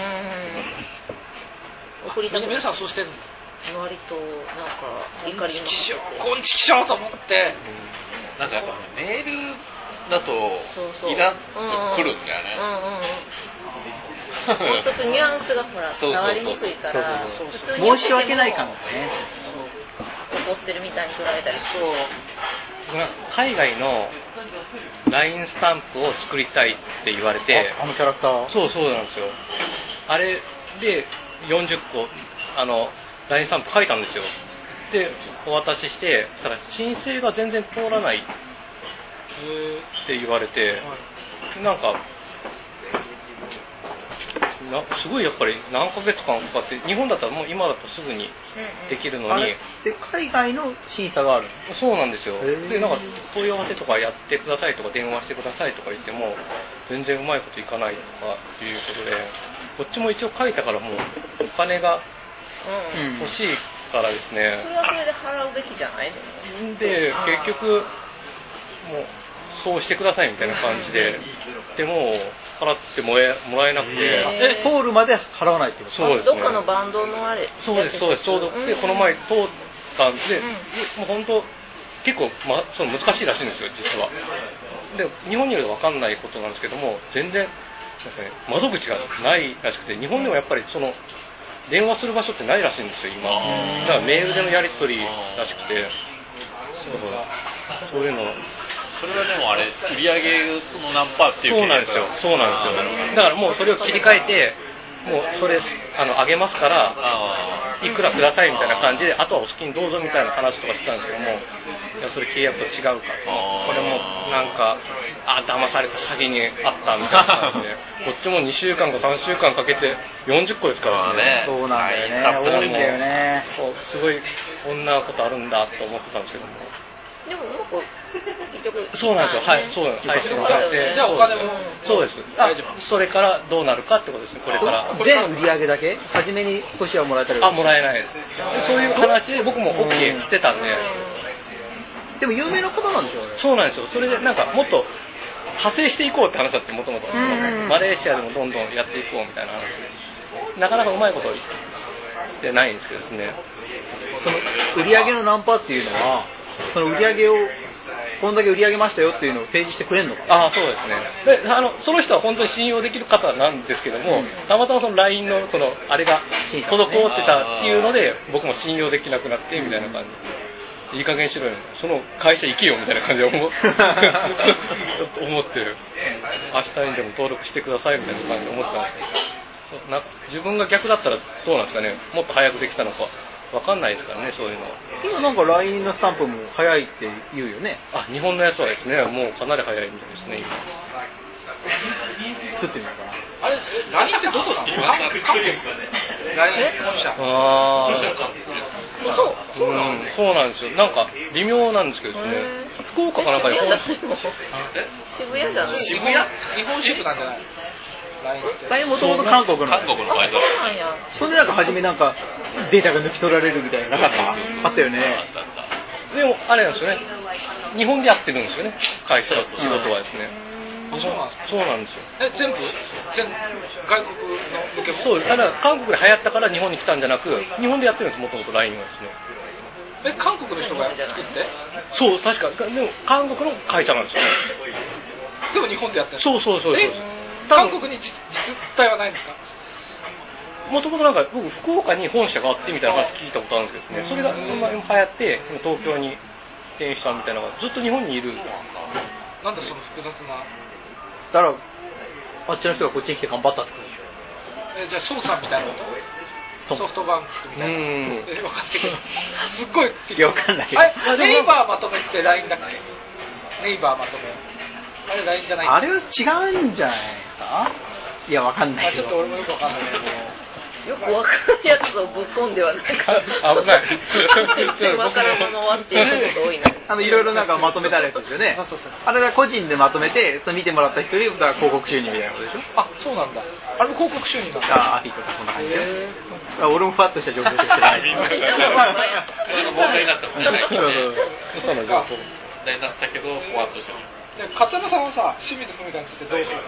送りたく皆さんそうしてるの。 割となんか怒りのこんちきしょうと思って、 うん、なんかやっぱ、ね、メールだとイラッとくるんだよね。 もう一つニュアンスがほら伝わりにくいから申し訳ない感ですね。 怒ってるみたいに捉えたり。 そう海外の ライン スタンプを作りたいって言われて、 あのキャラクター。 そうそうなんですよ。あれでよんじゅっこあの ライン スタンプ書いたんですよ。でお渡しして、そしたら申請が全然通らないって言われて、なんかなすごいやっぱり何ヶ月間かかって、日本だったらもう今だとすぐにできるのに、 で海外の審査がある。 そうなんですよ。でなんか問い合わせとかやってくださいとか電話してくださいとか言っても全然うまいこといかないとかいうことで、こっちも一応書いたからもうお金が欲しいからですね。 それはそれで払うべきじゃないの？ で結局もうそうしてくださいみたいな感じで、でも払ってもらえ、もらえなくて、 え通るまで払わないってこと？ そうですね。 どっかのバンドのあれ。 そうですそうです。ちょうどでこの前通ったんで、もう本当結構まその難しいらしいんですよ実は。で日本にいると分かんないことなんですけども、全然なんか、ね、窓口がないらしくて、日本でもやっぱりその電話する場所ってないらしいんですよ今。だからメールでのやり取りらしくて、そうそういうの。 それはでもあれ売り上げの何パーっていうそうなんですよ。そうなんですよ。だからもうそれを切り替えて、もうそれあの上げますからいくらくださいみたいな感じで、あとはお好きにどうぞみたいな話とかしてたんですけども、いやそれ契約と違うから、これもなんかあ騙された詐欺にあったみたいな感じで、こっちもにしゅうかんかさんしゅうかんかけてよんじゅっこですからね。 そうなんだよね。多いんだよね。 そうすごいこんなことあるんだと思ってたんですけども。 でもなんか結局そうなんですよ。はい、そうなんです。はい、そうなんです。 じゃあお金もそうです。あ、それからどうなるかってことですね。これから全売り上げだけ初めに少しはもらえたり。 あ、もらえないです。そういう話で僕も OK してたんで。 でも有名な方なんでしょうね。 そうなんですよ。それでなんかもっと派生していこうって話だって、もともとマレーシアでもどんどんやっていこうみたいな話で、なかなかうまいこと言ってないんですけどですね。 その売り上げの何パーっていうのは、その売り上げをこんだけ売り上げましたよっていうのを提示してくれるのか。 ああ、そうですね。で、あのその人は本当に信用できる方なんですけども、うん、たまたまその ライン のそのあれが滞ってたっていうので、僕も信用できなくなってみたいな感じで、いい加減しろよ、その会社行けよみたいな感じで思思ってる。明日にでも登録してくださいみたいな感じで思ってたんですけど、そうな自分が逆だったらどうなんですかね。もっと早くできたのかわかんないですからね、そういうの。 今なんか ライン のスタンプも早いって言うよね。 あ、日本のやつはですね、もうかなり早いみたいですね、今。 作ってみようかな。 あれ、ライン ってどこなの？韓国。ライン本社。 ああ。 そう。 うん、そうなんですよ。なんか微妙なんですけどですね。福岡かなんかに本社。 渋谷じゃない？ 渋谷？日本支部なんじゃない？ ライン もともと韓国の。 韓国のバイト。 それでなんか初めなんかデータが抜き取られるみたいななかった？あったよね。 でもあれなんですよね。日本でやってるんですよね。会社仕事はですね。 あ、そうなんですか。 そうなんですよ。 え、全部全外国の向けも？ そうです。だから韓国で流行ったから日本に来たんじゃなく、日本でやってるんです、もともと ライン はですね。 え、韓国の人が作って？ そう、確か。でも韓国の会社なんですよ。 でも日本でやってるんですか？ そうそうそうそう。 韓国に実体はないんですか？ もともとなんか僕福岡に本社があってみたいな話聞いたことあるんですけどね、それが今流行って東京に転したみたいなのがずっと日本にいる。 なんでその複雑な。 だからあっちの人がこっちに来て頑張ったってことでしょ。 え、じゃあソウさんみたいなこと？ソフトバンクみたいな。うん。え、分かってくる。すっごい。 いや、分かんない。 あれ、ネイバーまとめって ライン だっけ？ネイバーまとめ。あれ ライン じゃない？ あれは違うんじゃないか？いや、わかんないけど。 ちょっと俺もよくわかんないけど。 よくわかるやつをぶっ込んではなんか危ない。 わかるものはっていうこと多いな。 あのいろいろなんかまとめたやつですよね。あ, そうそうあれが個人でまとめて、その見てもらった人に広告収入みたいなことでしょ。 あ、そうなんだ。あれも広告収入なんだ。 あ、アフィとかそんな感じで。俺もふわっとした情報しかしてない。 問題になったもんね。 嘘の情報。 問題になったけどふわっとした。 勝山さんはさ、清水文香についてどういうの？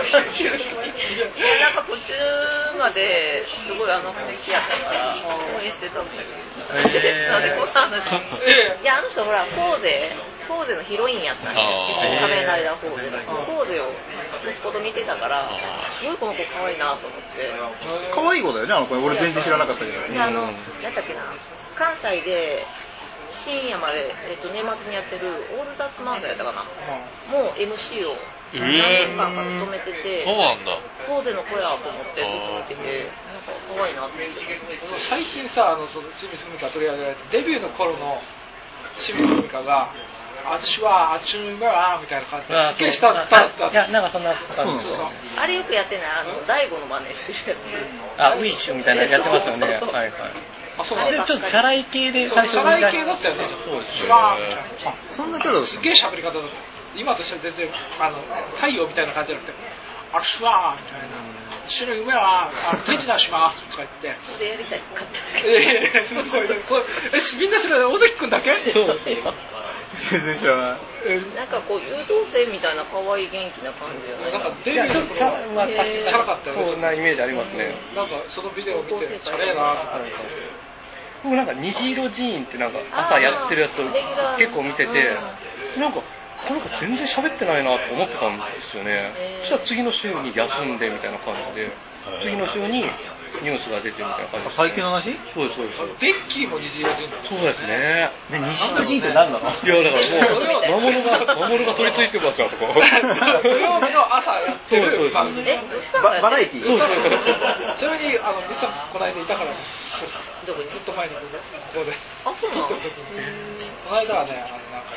なんか途中まですごいあの雰囲気やったから応援してたんだけど、なんでこの話、いやあの人ほらフォーゼフォーゼのヒロインやったんですよ。仮面ライダーフォーゼのフォーゼを息子と見てたから、 すごいこの子可愛いなと思って。 可愛い子だよねあの子。俺全然知らなかったけど。 であのなんだっけな、関西で深夜まで、えっと、年末にやってるオールザッツ漫才やったかな、もう エムシー を何年間か務めてて、 そうなんだ。 当時の子やと思ってずっと見てて、なんか可愛いなと思って。 最近さ、あのその清水文香取り上げられて、デビューの頃の清水文香が私はあっちの夢はみたいな感じで、すっきりした歌だった。 いや、なんかそんな感じ。 あれよくやってない、あの大悟の真似してるやつ。あ、ウィッシュみたいなのやってますよね。はいはい。 あ、そうなんでちょっとチャラい系で最初チャラい系だったよね。 そうですね。 そんなキャラだった。 すげえ喋り方だった。今としては全然あの太陽みたいな感じじゃなくて、あっしはみたいな。私の夢はあの手品しますとか言って。 それやりたい。 ええ、すごいね。これえみんな知らない。尾関君だけ？ そう。 全然知らない。 なんかこう優等生みたいな可愛い元気な感じよね。 なんかデビューの頃はチャラかったよね。 そんなイメージありますね。 なんかそのビデオを見てチャレーなと思って。 僕なんか虹色寺院ってなんか朝やってるやつを結構見てて、なんかこの子全然喋ってないなと思ってたんですよね。そしたら次の週に休んでみたいな感じで、次の週にニュースが出てみたいな感じで。 最近の話？ そうですそうです。 ベッキーも虹色人だ。 そうですね。 ね、虹色人って何なの？いやだからもう魔物が魔物が取り付いてますよあそこ。 土曜日の朝やってる。 そうそうそう。 え、 ババラエティー。 そうそうそう。ちなみにあのミスさんこの間いたから。 どこに？ ずっと前にここで。 あ、そうなの？ この間はね、あのなんか。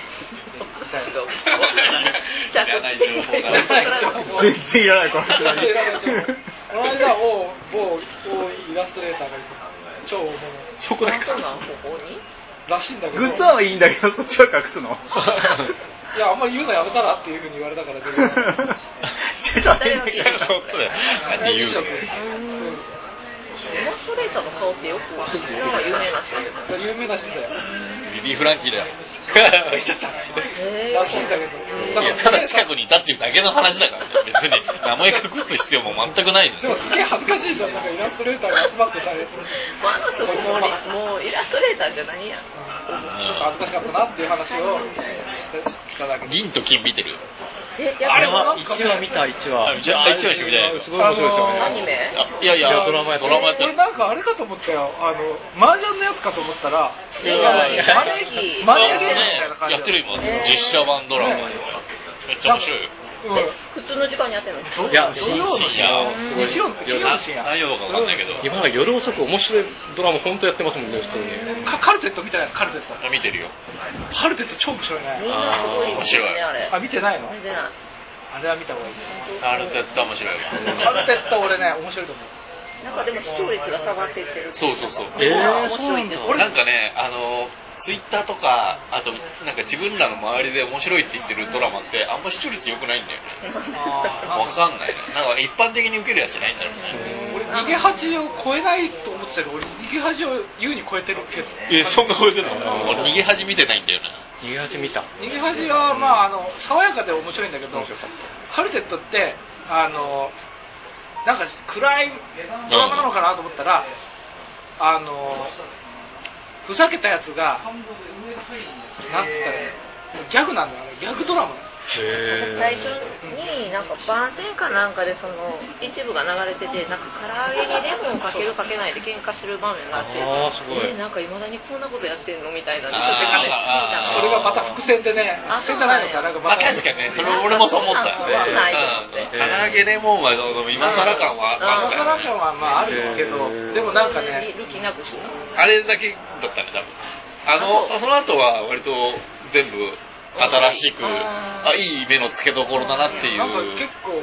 いらない情報だ。 全然いらないこの人。 この間某某イラストレーターがいて超大物。 そこで隠す。 らしいんだけど。 グッズはいいんだけどそっちは隠すの。 いやあんまり言うのやめたらっていうふうに言われたから。 ちょっと待って。 何言うの？ イラストレーターの顔ってよく有名な人だよ。 有名な人だよ。 ビビー・フランキーだよ。 言っちゃった。らしいんだけど。 いやただ近くにいたっていうだけの話だからね。別に名前隠す必要も全くないの。 でもすげえ恥ずかしいじゃん。なんかイラストレーターが集まってさ。 あの人もうイラストレーターじゃないやん。 ちょっと恥ずかしかったなっていう話をしただけ。 銀と金見てる。 え、 あれは一話見た一話。 じゃあ一話しか見てない。 すごい面白いですよね。 アニメ？ いやいやドラマやドラマやってる。 俺なんかあれかと思ったよ。あの麻雀のやつかと思ったら。 いやいやマネーマネーゲームみたいな感じ。 やってる今実写版ドラマ。めっちゃ面白いよ。 普通の時間にやってるの？ いや、 土曜の深夜。日曜の深夜。 何曜かわかんないけど。 今は夜遅く面白いドラマ本当やってますもんね、普通に。 カルテットみたいなカルテット。 見てるよ。 カルテット超面白いね。 みんなすごい面白いねあれ。 あ見てないの？ 見てない。 あれは見た方がいい。 カルテット面白いわ。 カルテット俺ね面白いと思う。 なんかでも視聴率が下がっていってる。 そうそうそう。 えー、面白いんですよ。 なんかねあの。ツイッターとかあとなんか自分らの周りで面白いって言ってるドラマってあんま視聴率良くないんだよね。わかんないな。なんか一般的に受けるやつじゃないんだろうね。 俺逃げ恥を超えないと思ってたけど俺逃げ恥を優に超えてるけど。 えそんな超えてるの？俺逃げ恥見てないんだよな。 逃げ恥見た。 逃げ恥はまああの爽やかで面白いんだけどカルテットってあのなんか暗いドラマなのかなと思ったら、うん、あのふざけたやつがなんつったらギャグなんだよね。ギャグドラマ。 最初になんか番宣かなんかでその一部が流れててなんか唐揚げにレモンかけるかけないで喧嘩してる場面があってあすごい、 えー、なんかいまだにこんなことやってんのみたいな。 それがまた伏線でね伏線じゃないのかなんかまた確かにねそれ俺もそう思ったよね。唐揚げレモンは今更感は今更感はまああるけどでもなんかねあれだけだったね多分あのその後は割と全部新しく あ, あいい目の付けどころだなっていう。 なんか結構、うん、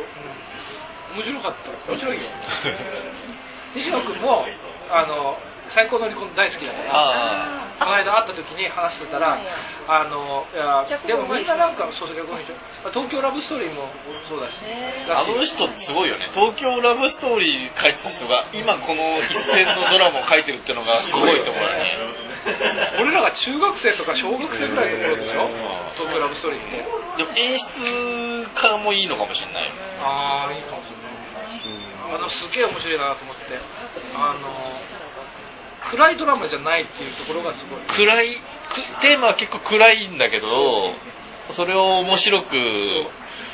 面白かった面白いよ西野君もあの最高の離婚大好きだからこの間会った時に話してたらあのいやでもみんななんかそうそう東京ラブストーリーもそうだしあの人すごいよね。東京ラブストーリー書いてた人が今この一線のドラマを書いてるっていうのがすごいところだね。 俺らが中学生とか小学生ぐらいの頃でしょ東京ラブストーリーって。 でも演出家もいいのかもしれない。 ああいいかもしれない。あのすげえ面白いなと思ってあの暗いドラマじゃないっていうところがすごい。 暗いテーマは結構暗いんだけどそれを面白く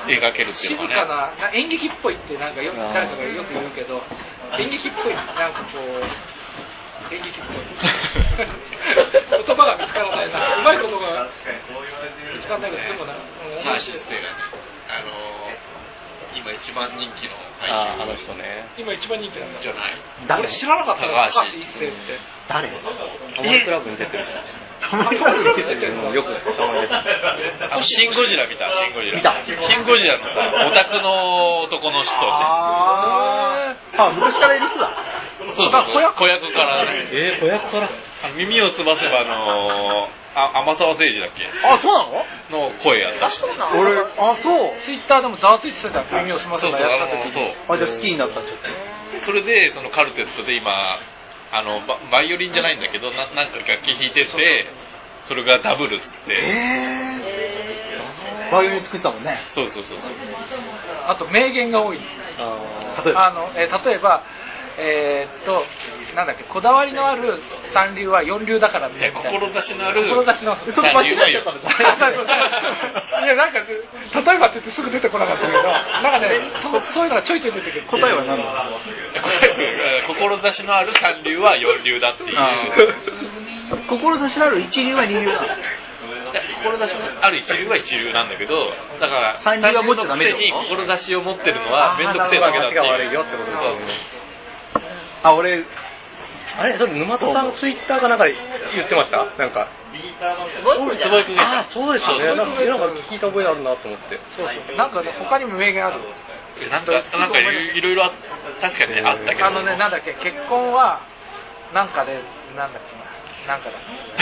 描けるっていうの静がね。 かな演劇っぽいってなんかよく誰かがよく言うけど、演劇っぽいなんかこう演劇っぽい言葉が見つからないな、うまいことが見つからないけど、でもな、 サーシステがね、あのー、今一番人気のああの人ね。 今一番人気なんだじゃない。 俺知らなかった高橋高橋一生って。 誰？ タモリクラブに出てる。 たまに出てるのよくたまに出てる。 あのシン・ゴジラ見た、シン・ゴジラ。 見たシン・ゴジラのさ、オタクの男の人って。 あーあ、昔からいる人だ。 そうそうそう、子役からね。 えー、子役から。 あの耳をすませば、あのー、あ天沢誠二だっけあ、そうなの？ の声やった人。 俺、あ、そう。 ツイッターでもざわついてたじゃん、耳を澄ませばやった時そうそうに。 あ、じゃあ好きになったちょっと。 それでそのカルテットで今あの バ, バイオリンじゃないんだけど な, なんか楽器弾いててそれがダブルっつって、 えー、バイオリン作ってたもんね。 そうそうそうそう。 あと名言が多い。 例えばあの、えー、例えばえー、っとなんだっけ、こだわりのある三流は四流だからみたいな。 志のある志のある。 それ間違えちゃったんですいやなんか例えばって言ってすぐ出てこなかったけど、なんかね そ, そういうのがちょいちょい出てくる。 答えは何だろう。 志のある三流は四流だっていう。 志のある一流は二流なの。 志のある一流は一流なんだけど、だから三流は持っちゃダメだよ。 志を持ってるのは面倒くせえだけだっていう。 間違悪いよってことですよね。 あ、俺あれ、それ沼田さんツイッターかなんかで言ってました？なんかすごいじゃない。 ああ、そうですよね。なんか聞いた覚えあるなと思って。 そうそう。なんかね他にも名言ある。 なんかなんかいろいろ確かにねあったけど。 あのねなんだっけ、結婚はなんかでなんだっけな。なんかだ。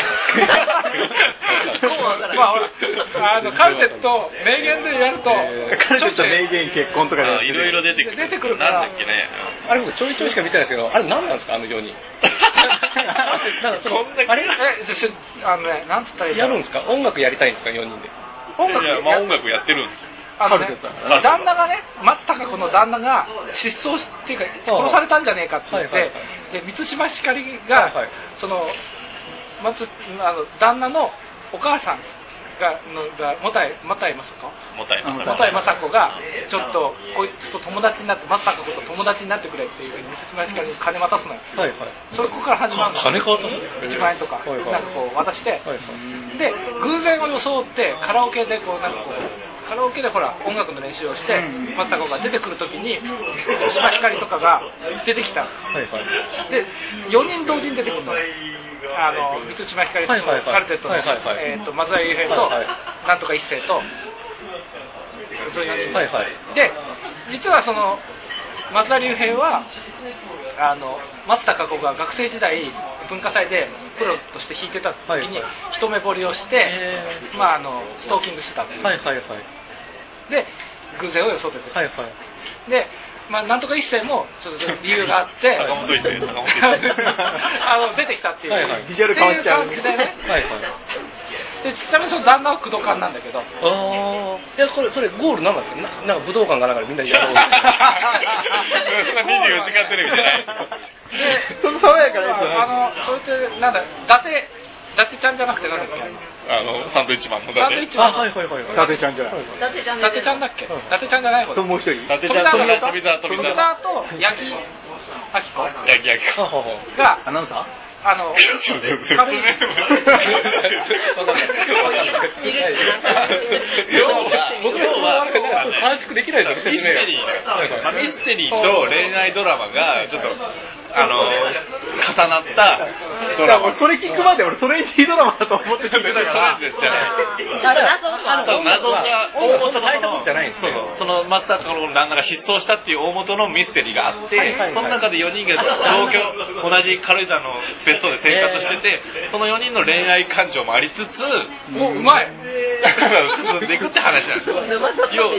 まあほら、あのカルテット名言でやると、 カルテット名言結婚とかでいろいろ出てくる。 出てくるから。 なんだっけね。 あれ僕ちょいちょいしか見てないですけど、あれ何なんですかあのよにん。なんかそのあれえじゃあのねなんつったらいいやるんですか？音楽やりたいんですかよにんで？ 音楽いやまあ音楽やってるんです。 あのね、旦那がね、松たか子の旦那が失踪しっていうか殺されたんじゃねえかって言って、 はいはいはで満島ひかりが、 はいはいその松あの旦那のお母さんがのがもたいもたいまさこもたいまさもたいまさこがちょっとこいつと友達になって松たか子と友達になってくれっていうふうに満島ひかりに金渡すのよ。 はいはい。 それここから始まるの。 金渡すいちまんえんとか、 はいはいなんかこう渡して、 はいはいで偶然を装ってカラオケでこうなんかこうカラオケでほら音楽の練習をして松たか子が出てくるときに満島ひかりとかが出てきた。 はいはい。 でよにん同時に出てくるの。あの満島ひかりとはいはいはいカルテットの、 はいはいはいえー、と松田優平と、 はいはいなんとか一世とそういうよにん、 はいはいで実はその松田龍平はあの松たか子が学生時代文化祭でプロとして弾いてた時に一目惚れをして、 へまあ、あのストーキングしてたんです、 はいはいはい。 で偶然を装ってて、 はいはい。 で、まあ、なんとか一世もちょっと理由があって坂本一世坂本一世あの出てきたっていう、 はいはいビジュアル変わっちゃうっていう感じでねはいはい。 でちなみにその旦那は工藤館なんだけど、 ああ。いやこれそれゴールなんなんですか？ななんか武道館がなんかみんなでやろう。 そんなにじゅうよじかんテレビじゃない。 でその爽やかなやつじゃない。 あのそれってなんだ伊達伊達ちゃんじゃなくてなんだっけ、 あのサンドイッチマンのサンドイッチマンあはいはいはいはい。 伊達ちゃんじゃない。 伊達ちゃん伊達ちゃんだっけ、伊達ちゃんじゃない方ともう一人。 伊達ちゃんと富澤富富澤澤と八木亜希子いやいやははは。 がアナウンサー？ あの軽い僕は短縮できないですよミステリー、まあ、ミステリーと恋愛ドラマがちょっとあの重なったドラマ。 それ聞くまで俺トレンディードラマだと思って聞いてたから。 じゃないあそう謎が大元の大したことじゃないんですね。 そのマスターとかの旦那が失踪したっていう大元のミステリーがあって、 はいはいはいその中でよにんが同居同じ軽井沢の別荘で生活してて、そのよにんの恋愛感情もありつつもううまい進んでいくって話なんですよ。要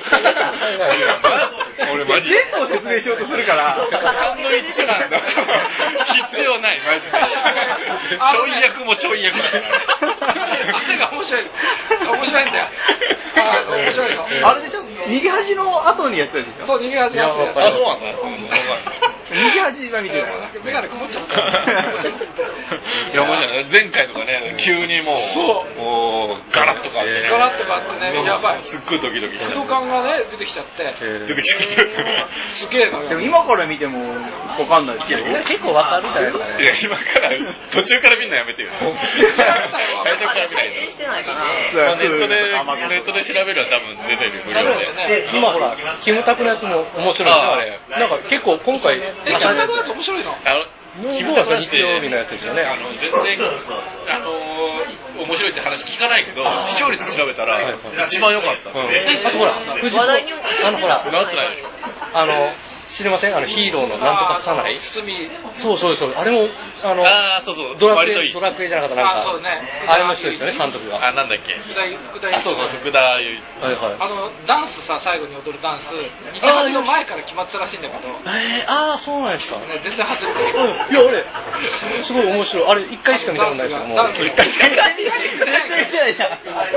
俺マジ全部を説明しようとするからサンドイッチマンだ必要ないマジでちょい役もちょい役だからあれが面白い面白いんだよあ面白いのあれでしょ、逃げ恥の後にやったやつでしょ。 そう逃げ恥やってあそうなんだ。 右端は見てない。 メガネ曇っちゃった。 いや面白い。前回とかね、急にもう、もうガラッとかってね。 ガラッとかってね、やばい。 すっごいドキドキして。 空間がね出てきちゃって。 出てきちゃって。 すげえな。 でも今から見てもわかんないですよ。 結構わかるんじゃないですかね。 いや今から途中から見るのやめてよ。最初から見ないと。 してないかな。 ネットでネットで調べるは多分出てる無料で。 今ほらキムタクのやつも面白いですよあれ。なんか結構今回。 え、キムタクのやつ面白いの？ キムタクの日曜日のやつですよね。 あの全然あの面白いって話聞かないけど視聴率調べたら一番良かった。 あとほら藤子あのほらなってないでしょ。 あの。知りませんあのヒーローのなんとかさないそうそうそうあれもあのあそうそうドラクエドラクエじゃなかったなんかあそうねあれの人ですよね監督があなんだっけ福田福田そうそう福田雄一はいはいあのダンスさ最後に踊るダンスにかいの前から決まってたらしいんだけどえー、ああそうなんですか、 ね、全然外れてるいやあれすごい面白いあれ一回しか見たことないですけども一回しか見たことないじゃん。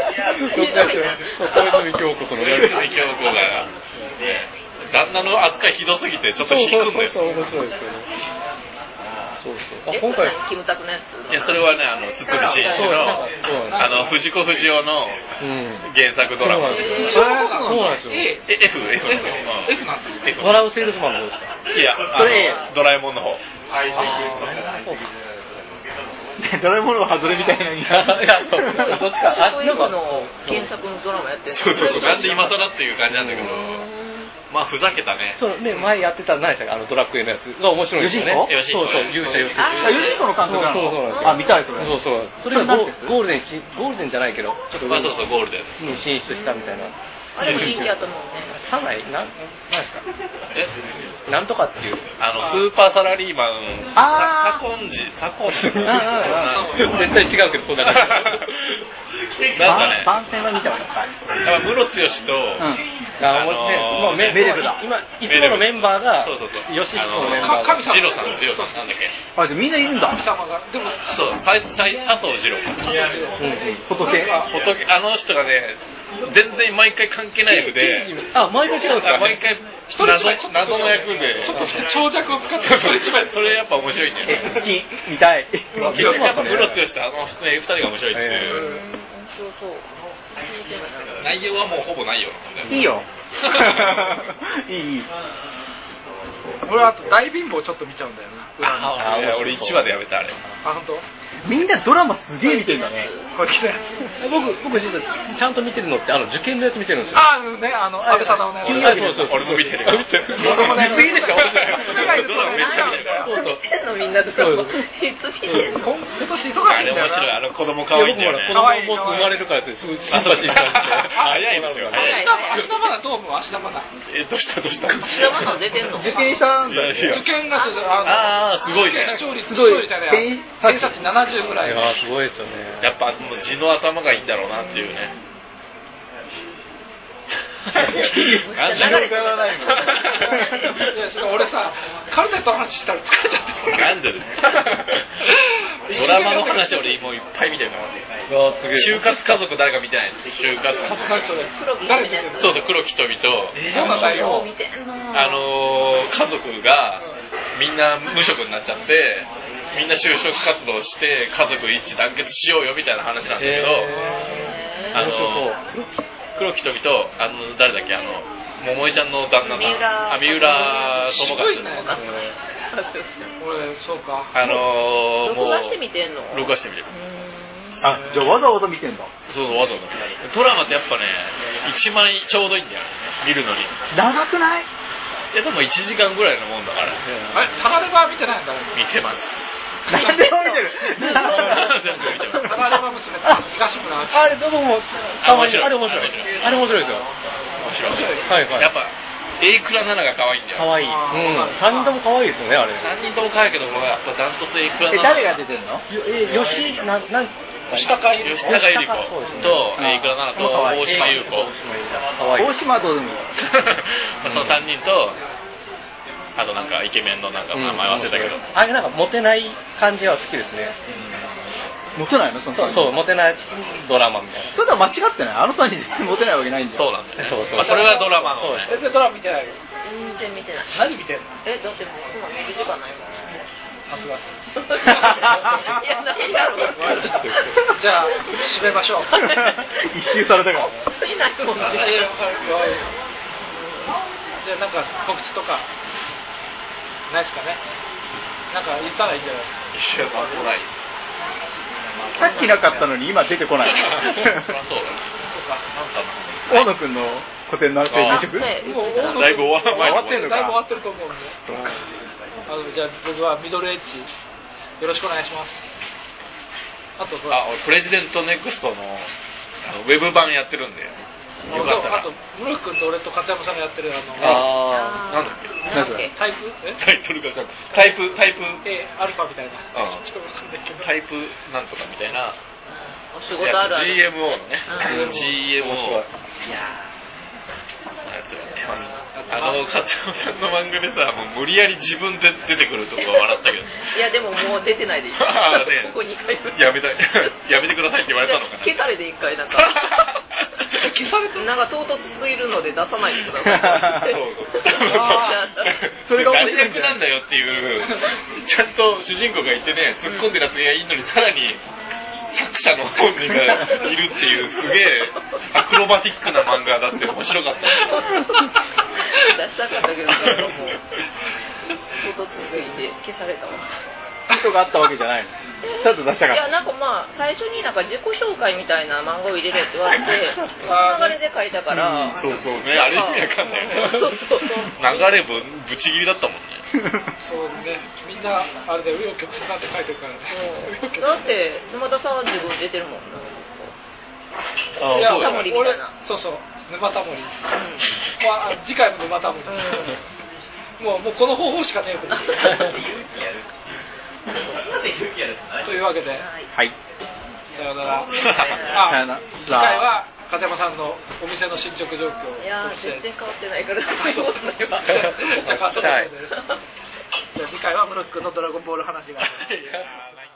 小泉京子とのやり小泉京子が旦那の扱いひどすぎてちょっと引くんだよ。 そうそうそう面白いですよね。そうそう。 あ今回キムタクのやつ。 いやそれはねあの堤真一のあの藤子不二雄の原作ドラマ。 そうなんですよ。 え F F F なんですよ。笑うセールスマンのどうですか。 いやそれドラえもんの方。 ドラえもんの外れみたいなに。いやそうどっちかあなんかの原作のドラマやってる。 そうそうそうなんで今更っていう感じなんだけど。まあふざけたね。 そうね前やってた何でしたかあのドラクエのやつが面白いですよね。そうそう勇者ヨシコ。 あヨシコの監督なの。 そうそうなんですよ。 あ見たいそれ。 そうそう。それがゴールデンしゴールデンじゃないけどちょっとまあそうそうゴールデンに進出したみたいな。 あれも人気あったもんね。 サナイなんなんですか。 えなんとかっていうあのスーパーサラリーマンあサコンジサコンジ絶対違うけどそうだからなんかね番宣は見たわよ。 だからムロツヨシとあのもうメレブだ今いつものメンバーがそうそうそうヨシコのメンバー神様ジロさんジロさんなんだっけあじゃみんないるんだ。 神様がでもそう佐藤二郎仏。 仏あの人がね全然毎回関係ない役であ毎回違うんですか。 毎回謎謎の役でちょっと長尺を使ってそれそれやっぱ面白いんだよね。 好き見たい。 やっぱムロツヨシとあの二人が面白いっていうそうそう。 内容はもうほぼないよいいよ。いいいい。 俺あと大貧乏ちょっと見ちゃうんだよな。 ああ俺いちわでやめたあれ。 あ本当。 みんなドラマすげえ見てんだね。 これ来たやつ。 僕僕実はちゃんと見てるのってあの受験のやつ見てるんですよ。 ああねあの安倍貞夫のやつ。 金曜日のそうそう俺も見てる。 見すぎでしょ。 ドラマめっちゃ見てる。 そうそう。 見てんのみんなドラマ。いつ見てんの。 今年忙しいんだよあれ面白いあの子供可愛いんだよね。 子供もうすぐ生まれるからってすぐシンパシー感じて。 早いですよね。 芦田愛菜どう思う芦田愛菜。 えどうしたどうした。 芦田愛菜出てんの。 受験したんだよ。 受験がああすごいね。 視聴率すごい視聴率じゃない偏差値ななじゅうぐらい。 いやすごいですよね。 やっぱもう地の頭がいいんだろうなっていうね。 何がわからないの。 いや俺さカルテットの話したら疲れちゃって。 なんでドラマの話俺もういっぱい見てるから。 すげえ。 就活家族誰か見てないの。就活家族。 誰見てんの。 そうそう黒木瞳とどんな内容。 見てんの。 あの家族がみんな無職になっちゃってみんな就職活動して家族一致団結しようよみたいな話なんだけど、あの黒木瞳とあの誰だっけあの桃江ちゃんの旦那さんあ三浦友和俺そうかあの録画して見てんの。 録画してみてる。 あじゃあわざわざ見てんだ。 そうそうわざわざドラマってやっぱねいちまいちょうどいいんだよ見るのに。 長くない？ いやでもいちじかんぐらいのもんだから。 あれタラレバ見てないんだ。 見てます。 何でも見てる。 全部見てます。 タラレバ娘東村あれどこもたまにあれ面白い。あれ面白いですよ。 面白い。 はいはい。 やっぱ榮倉奈々が可愛いんだよ。 可愛い。うん。三人とも可愛いですよねあれ。 三人とも可愛いけどもやっぱダントツ榮倉え奈々。 誰が出てんの？ え吉ななん吉高由里子と榮倉奈々と大島優子。 大島どうでもいい。 その三人とあとなんかイケメンのなんか名前忘れたけど。 あれなんかモテない感じは好きですね。 モテないの？そのそうそうモテないドラマみたいな。 それとは間違ってない。あのさんに絶対モテないわけないんだよ。 そうなんだよ。 そうそう。 まあそれはドラマの。 そうです。 全然ドラマ見てないよ。 全然見てない。 何見てんの？ え、だってもうそんな見る時間ないもん。 さすが。 いや、何だろう。 じゃあ締めましょう。 一周されたから。 いないもんね。 いやいやわかるよ。じゃあなんか告知とかないですかね。なんか言ったらいいんじゃない？ 一週間来ないです。 さっきなかったのに今出てこない。 そりゃそうだ。 大野くんの古典のページあねもうだいぶ終わ終わってんのか。 だいぶ終わってると思うんで。あのじゃあ僕はミドルエッジよろしくお願いします。あとあ、俺プレジデントネクストのあのウェブ版やってるんで。よかったら。 あとムルク君と俺と勝山さんがやってるあのあーなんだっけ。 なんだっけ。 タイプえタイトルがタイプタイプえアルファみたいな。 うんちょっとわかんないけど。 タイプなんとかみたいな。 仕事あるある。 ジーエムオー のね。 うんジーエムオー。いややつやってます。あの勝山さんの漫画でさ、もう無理やり自分で出てくるとこ笑ったけど。 いやでももう出てないでいい。 あーねここにかいやめたいやめてくださいって言われたのかな。 消されて一回なんか消されてなんか唐突すぎるので出さないでください。 そうそれが面大白いんじゃない学なんだよっていうちゃんと主人公がいてね、突っ込んでるやつがいいのにさらに作者の本人がいるっていうすげえアクロバティックな漫画だって面白かった。 出したかったけどもう唐突すぎて消されたわ。 意図があったわけじゃないの。ただ出したかった。 いやなんかまあ最初になんか自己紹介みたいな漫画を入れるって言われてその流れで書いたから、 うん、そうそうね、あれ意味わかんないね。 そうそうそう流れぶぶち切りだったもんね。 そうね、みんなあれで紆余曲折だって書いてるからね。 だって沼田さんは自分出てるもんな。 あいやそうだタモリみたいな。 そうそう、沼タモリ。まあ次回も沼タモリ。もうもうこの方法しかねえと思って。というわけで、 はい。 さようなら。 さようなら。 次回は風山さんのお店の進捗状況を。 いやー全然変わってないからそういうことないわ。 じゃあ変わってないので。じゃあ次回はムロックのドラゴンボール話が。